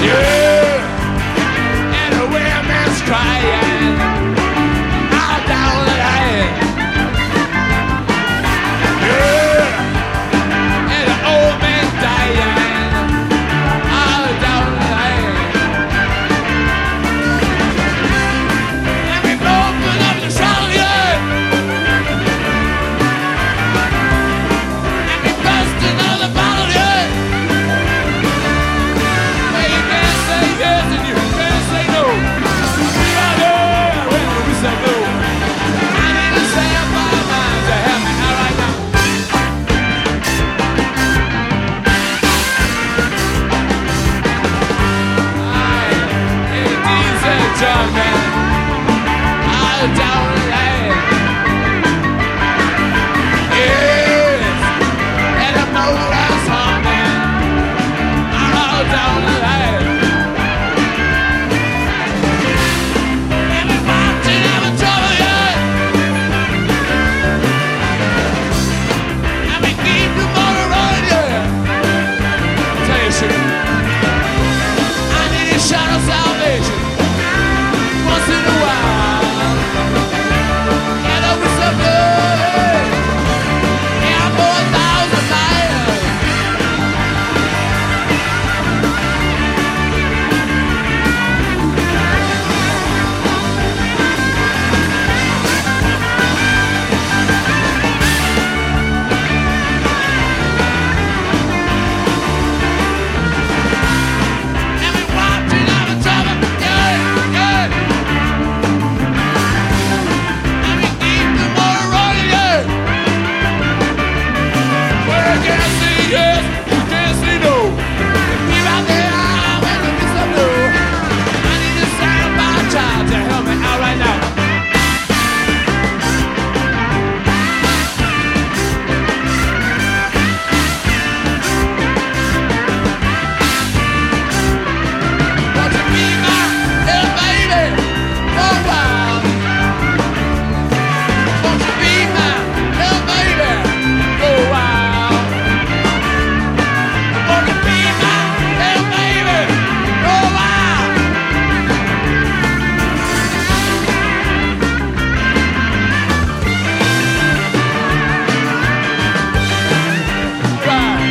Yeah, and the women's crying all down the line. Yeah, and the old man dying all down the line. And we open up the trouble, yeah, and we bust another bottle, yeah. Well, you can't say yes and you can't say no. We are there when we say go. I need to say up my mind to help me out right now. Jump man, all down the lane. Yes, and the motor's humming all down the lane. And we marching out of trouble, yeah, and we keep the motor running, yeah. Tell you sugar, I need a shot of salvation once in a while. Get over some good. Yeah, I'm going 1,000 miles. And we watching out of trouble, yeah, yeah. And we keep the motor running, yeah. Well, you can't say yes, you can't say no. Be out there when there is some no. I need to stand by a child to help me out right now. Won't you be my little baby for a while? Won't you be my little baby for a while? Won't you be my little baby for a while? Right.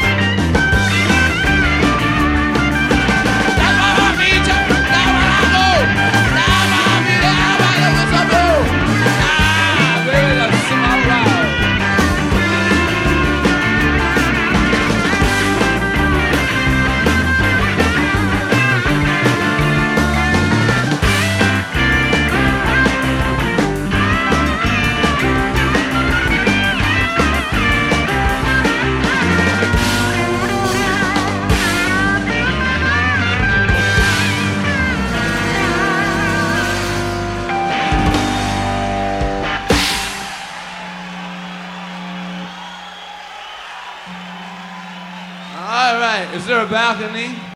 That's why I need you. That's why I go. That's why I need everybody with some blue. Ah, baby, that's all right. All right, is there a balcony?